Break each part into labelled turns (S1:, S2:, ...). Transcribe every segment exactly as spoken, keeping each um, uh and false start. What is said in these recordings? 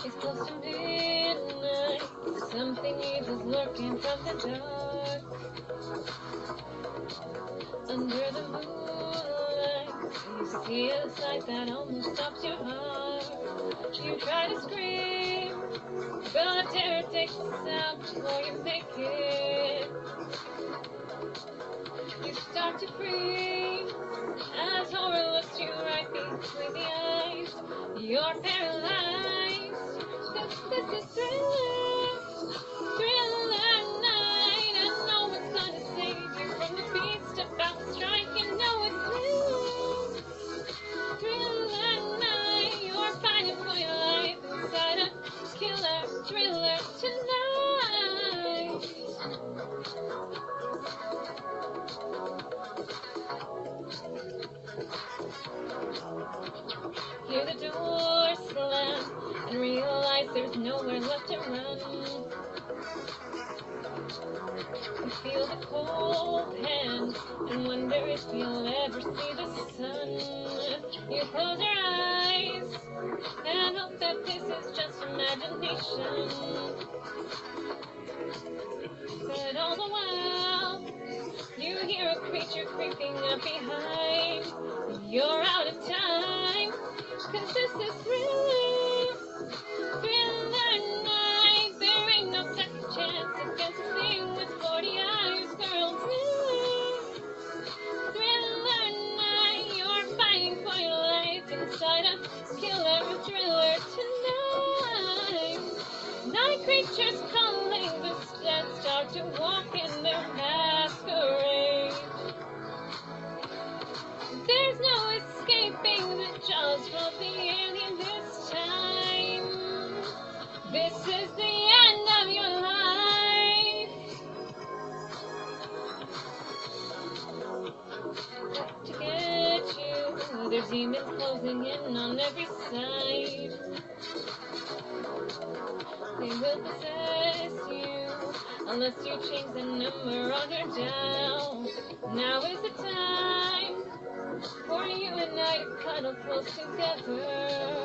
S1: It's close to midnight. Something evil's lurking from the dark. Under the moonlight, you see a sight that almost stops your heart. You try to scream, but terror takes the sound before you make it. You start to freeze as horror looks you right between the eyes. You're paralyzed. This, this is thriller, thriller night. And no one's gonna save you from the beast about to strike. You know it's thriller, thriller night. You're fighting for your life inside a killer thriller tonight. Hear the door slam and realize there's nowhere left to run. You feel the cold hand and wonder if you'll ever see the sun. You close your eyes and hope that this is just imagination. But all the while, you hear a creature creeping up behind. You're out of time, 'cause this is thriller, thriller night. There ain't no second chance against a thing with forty eyes, girl. Thriller, thriller night. You're fighting for your life inside a killer thriller tonight. Night creatures calling, the dead start to walk in their masquerade. There's no escaping the jaws of the alien this time. This is the end of your life. To get you, there's demons closing in on every side. They will possess you unless you change the number on your dial. Now is the time for you and I to cuddle close together.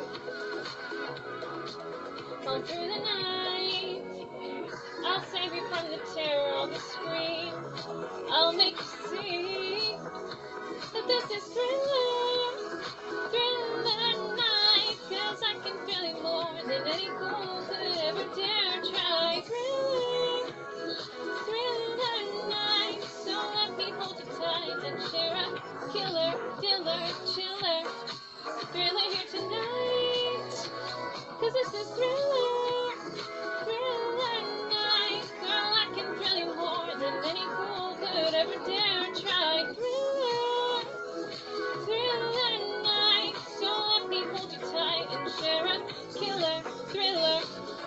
S1: All through the night, I'll save you from the terror on the screen. I'll make you see that this is thriller, thriller night. 'Cause I can feel you more than any ghoul could ever dare try. Thriller, thriller night. So let me hold you tight and share a killer, diller, chiller, thriller here tonight. 'Cause this is thriller, thriller night. Girl, I can thrill you more than any fool could ever dare try. Thriller, thriller night. So let me hold you tight and share a killer, thriller.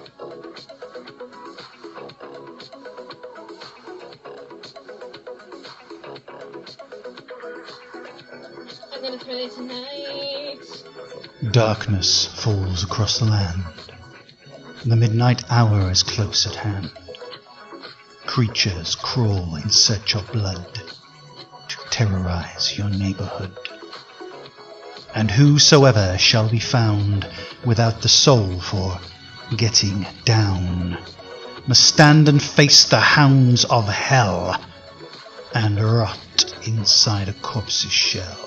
S1: I'm gonna thrill you tonight.
S2: Darkness falls across the land. The midnight hour is close at hand. Creatures crawl in search of blood to terrorize your neighborhood. And whosoever shall be found without the soul for getting down must stand and face the hounds of hell and rot inside a corpse's shell.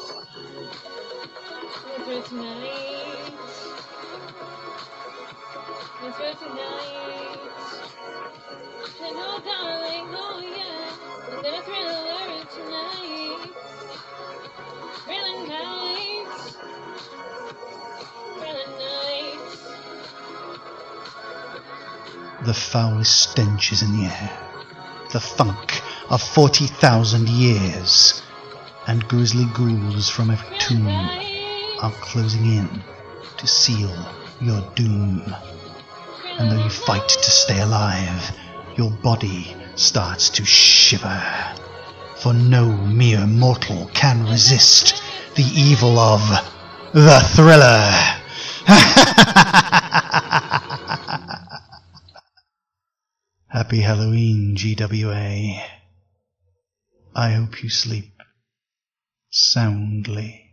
S1: Let's thrill tonight. Let's thrill tonight. And oh darling, oh yeah, I'm gonna thriller tonight. Thrilling night. Thrilling night.
S2: The foulest stench is in the air, the funk of forty thousand years, and grisly ghouls from every tomb are closing in to seal your doom. And though you fight to stay alive, your body starts to shiver, for no mere mortal can resist the evil of the Thriller. Happy Halloween, G W A. I hope you sleep soundly.